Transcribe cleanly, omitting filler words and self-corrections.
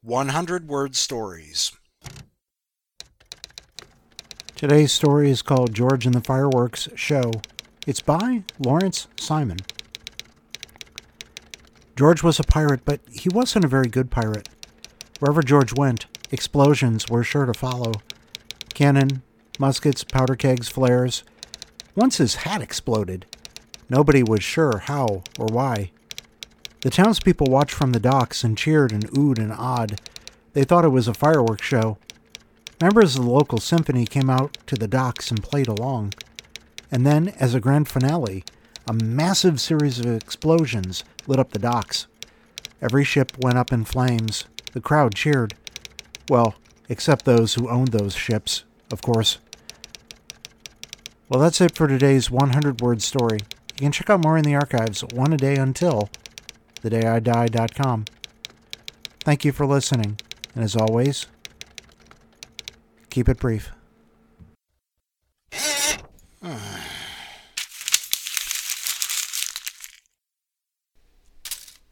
100-word stories. Today's story is called George and the Fireworks Show. It's by Lawrence Simon. George was a pirate, but he wasn't a very good pirate. Wherever George went, explosions were sure to follow. Cannon, muskets, powder kegs, flares. Once his hat exploded. Nobody was sure how or why. The townspeople watched from the docks and cheered and oohed and awed. They thought it was a fireworks show. Members of the local symphony came out to the docks and played along. And then, as a grand finale, a massive series of explosions lit up the docks. Every ship went up in flames. The crowd cheered. Well, except those who owned those ships, of course. Well, that's it for today's 100-word story. You can check out more in the archives, one a day until thedayidie.com. Thank you for listening, and as always, keep it brief.